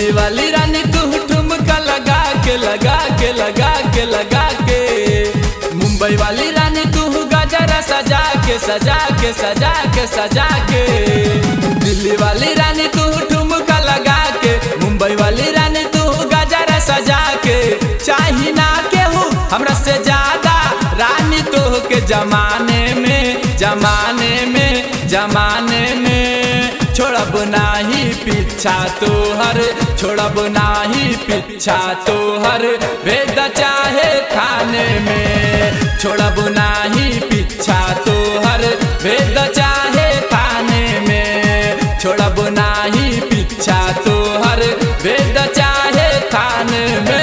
दिल्ली वाली रानी तू ठुमका लगा के लगा के लगा के लगा के, मुंबई वाली रानी तू गजरा सजा के सजा के सजा के सजा के, दिल्ली वाली रानी तू ठुमका लगा के, मुंबई वाली रानी तू गजरा सजा के, चाही ना केहू हमरा से ज्यादा रानी तो के जमाने में जमाने में जमाने में, छोड़ब नाही पीछा तोहर, छोड़ब नाही पीछा तोहर, भेद चाहे थाने में, छोड़ब नाही पीछा तोहर, भेद चाहे थाने में, छोड़ब नाही पीछा तोहर, भेद चाहे थाने में।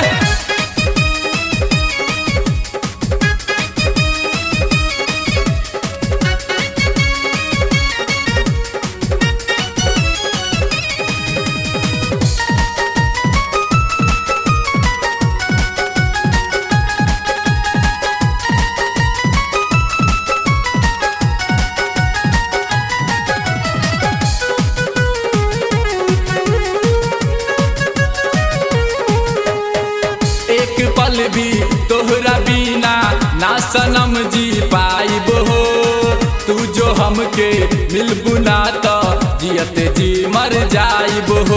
पल भी तोहरा बिना ना सनम जी पाइब हो, तू जो हमके मिलबू ना तो जियत जी मर जाइब हो।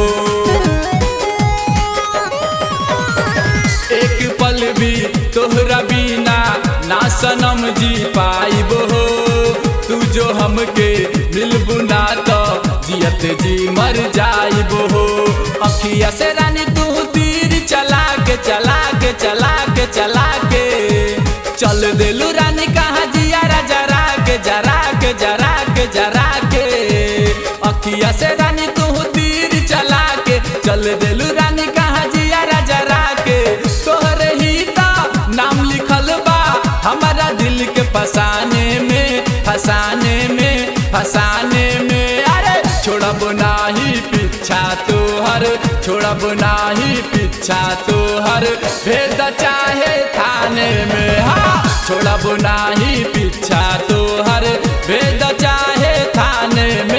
एक पल भी तोहरा बिना ना सनम जी पाइब हो, तू जो हमके मिलबू ना तो जियत जी मर जाइब हो। अखिया से रानी तू तीर चला के चला के चला के चला के, चल देलू रानी कहाँ जियारा जरा के जरा के जरा के जरा के, अखिया से रानी तू तीर चला के, चल देलू रानी कहाँ जियारा जरा के, तोहरे ही तो नाम लिखल बा हमारा दिल के फसाने में फसाने में फसाने में, अरे छोड़ब नाही पीछा तोहर, छोड़ब नाही पीछा तोहर, भेद चाहे थाने में, हाँ छोड़ब नाही पीछा तोहर, भेद चाहे थाने में।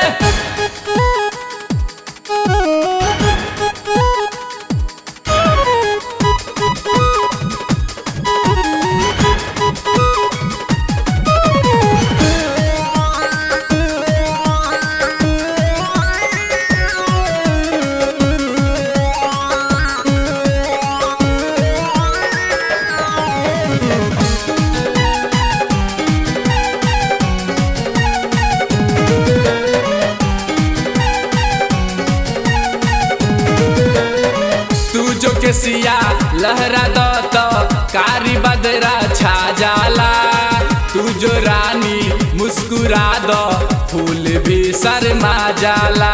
सिया लहरा दो तो कारी बदरा छा जाला, तू जो रानी मुस्कुरा दो फूल भी शर्मा जाला,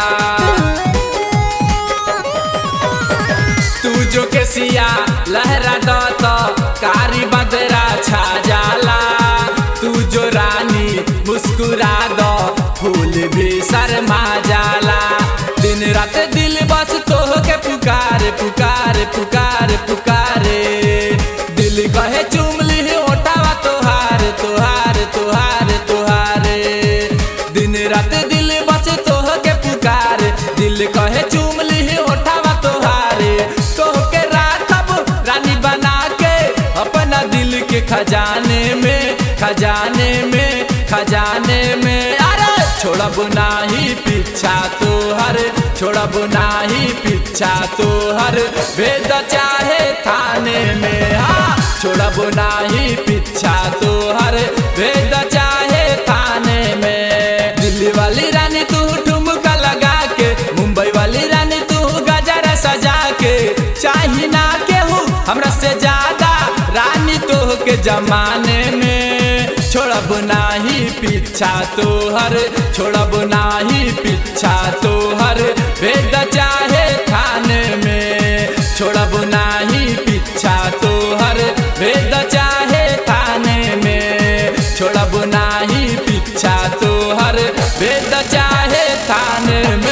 तू जो सिया लहरा दो तो कारी बदरा छा जाला, तू जो रानी मुस्कुरा दो फूल भी शर्मा जाला, दिन रात दिल बस तोह के पुकारे पुकारे पुकारे पुकारे, दिल कहे चुमली ओटावा तोहार तोहार तोहार तोहारे, दिन रात दिल बस तोह के पुकारे, दिल कहे चुमली ओटावा तोहारे, तोह के राखब रानी बना के अपना दिल के खजाने में खजाने में खजाने में, अरे छोड़ब नाही पीछा तोहर, छोड़ब नाही पीछा तोहर, भेद चाहे थाने में, हाँ छोड़ब नाही पीछा तोहर, भेद चाहे थाने में। दिल्ली वाली रानी तू ठुमका लगा के, मुंबई वाली रानी तू गजरा सजा के, चाही ना केहू हमरा से ज्यादा रानी तो के जमाने में, छोड़ब नाही पीछा तोहर, छोड़ब नाही पीछा तोहर, भेद चाहे थाने में, छोड़ब नाही पीछा तोहर, भेद चाहे थाने में, छोड़ब नाही पीछा तोहर, भेद चाहे थाने में।